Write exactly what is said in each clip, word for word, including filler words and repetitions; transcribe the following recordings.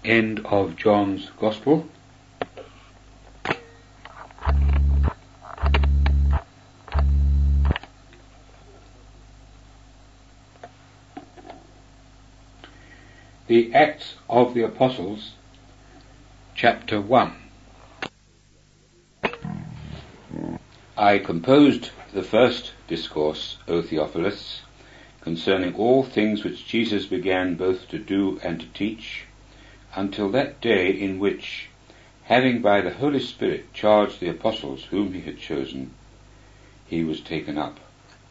End of John's Gospel. The Acts of the Apostles, Chapter one. I composed the first discourse, O Theophilus, concerning all things which Jesus began both to do and to teach, until that day in which, having by the Holy Spirit charged the apostles whom he had chosen, he was taken up,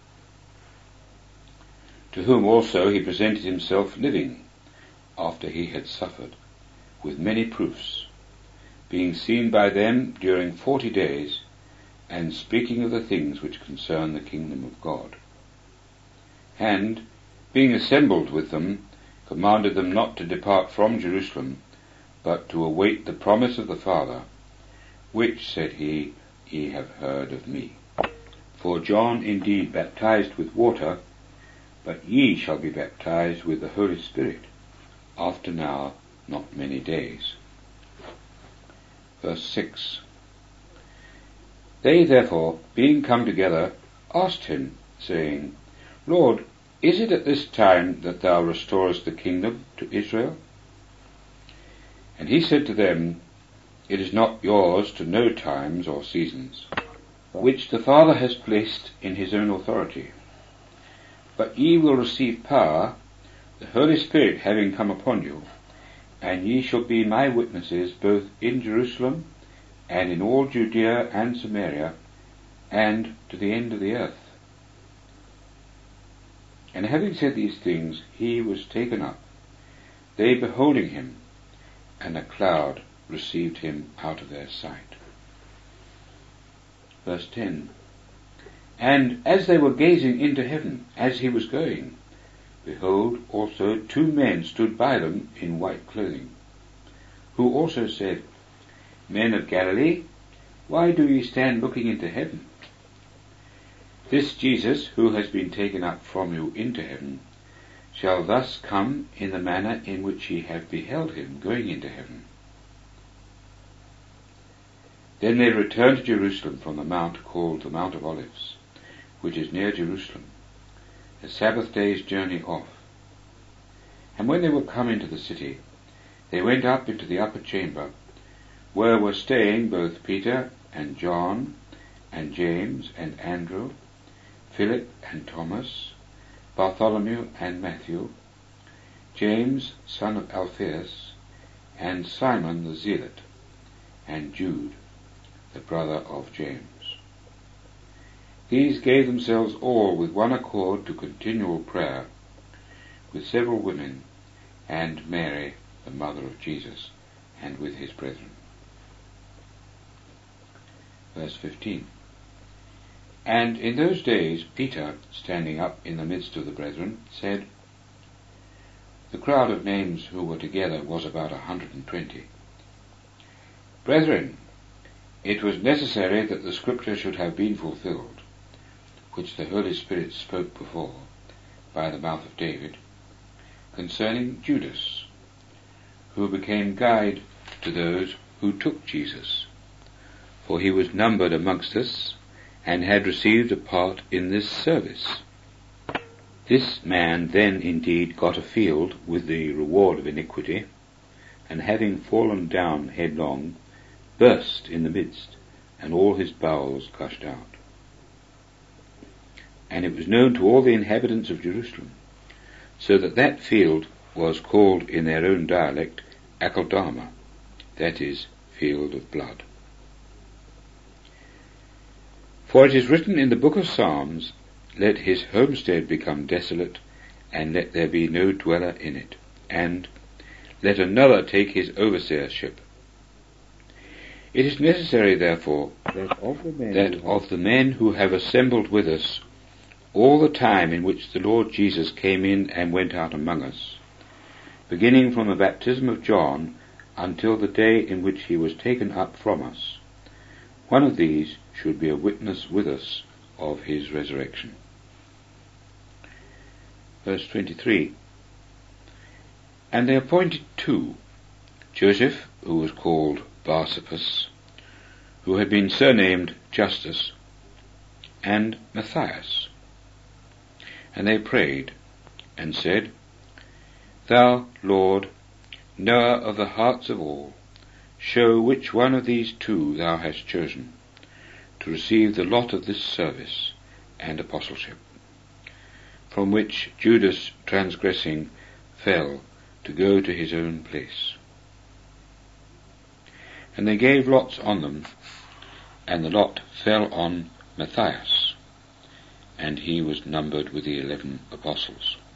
to whom also he presented himself living, after he had suffered, with many proofs, being seen by them during forty days, and speaking of the things which concern the kingdom of God. And, being assembled with them, commanded them not to depart from Jerusalem, but to await the promise of the Father, which, said he, ye have heard of me. For John indeed baptized with water, but ye shall be baptized with the Holy Spirit, after now not many days. Verse six. They therefore, being come together, asked him, saying, Lord, is it at this time that thou restorest the kingdom to Israel? And he said to them, It is not yours to know times or seasons, which the Father has placed in his own authority. But ye will receive power, the Holy Spirit having come upon you, and ye shall be my witnesses both in Jerusalem and in all Judea and Samaria, and to the end of the earth. And having said these things, he was taken up, they beholding him, and a cloud received him out of their sight. Verse ten. And as they were gazing into heaven, as he was going, behold, also two men stood by them in white clothing, who also said, Men of Galilee, why do ye stand looking into heaven? This Jesus, who has been taken up from you into heaven, shall thus come in the manner in which ye have beheld him going into heaven. Then they returned to Jerusalem from the mount called the Mount of Olives, which is near Jerusalem, a Sabbath day's journey off. And when they were come into the city, they went up into the upper chamber, where were staying both Peter and John, and James and Andrew, Philip and Thomas, Bartholomew and Matthew, James son of Alphaeus, and Simon the Zealot, and Jude, the brother of James. These gave themselves all with one accord to continual prayer, with several women, and Mary, the mother of Jesus, and with his brethren. Verse fifteen. And in those days Peter, standing up in the midst of the brethren, said, the crowd of names who were together was about a hundred and twenty. Brethren, it was necessary that the Scripture should have been fulfilled, which the Holy Spirit spoke before, by the mouth of David, concerning Judas, who became guide to those who took Jesus. For he was numbered amongst us, and had received a part in this service. This man then indeed got a field with the reward of iniquity, and having fallen down headlong, burst in the midst, and all his bowels gushed out. And it was known to all the inhabitants of Jerusalem, so that that field was called in their own dialect Akeldama, that is, field of blood. For it is written in the book of Psalms, Let his homestead become desolate, and let there be no dweller in it, and let another take his overseership. It is necessary, therefore, that of the men, that of the men who have assembled with us all the time in which the Lord Jesus came in and went out among us, beginning from the baptism of John until the day in which he was taken up from us, one of these should be a witness with us of his resurrection. Verse twenty-three. And they appointed two, Joseph, who was called Barsabas, who had been surnamed Justus, and Matthias. And they prayed, and said, Thou, Lord, knower of the hearts of all, show which one of these two thou hast chosen to receive the lot of this service and apostleship, from which Judas transgressing fell to go to his own place. And they gave lots on them, and the lot fell on Matthias, and he was numbered with the eleven apostles.